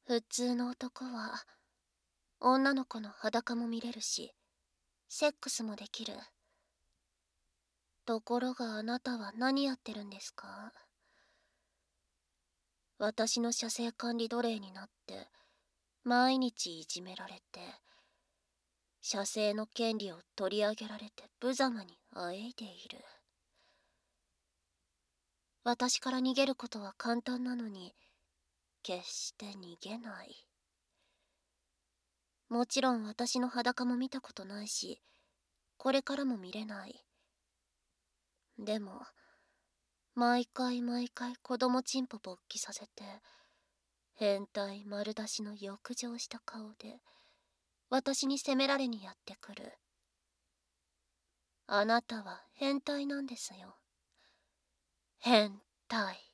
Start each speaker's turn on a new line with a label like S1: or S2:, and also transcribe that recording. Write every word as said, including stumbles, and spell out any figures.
S1: 普通の男は女の子の裸も見れるし、セックスもできる。ところがあなたは何やってるんですか？私の射精管理奴隷になって毎日いじめられて、射精の権利を取り上げられて無様にあえいでいる。私から逃げることは簡単なのに、決して逃げない。もちろん私の裸も見たことないし、これからも見れない。でも、毎回毎回子供チンポ勃起させて、変態丸出しの欲情した顔で、私に責められにやってくる。あなたは変態なんですよ。変態。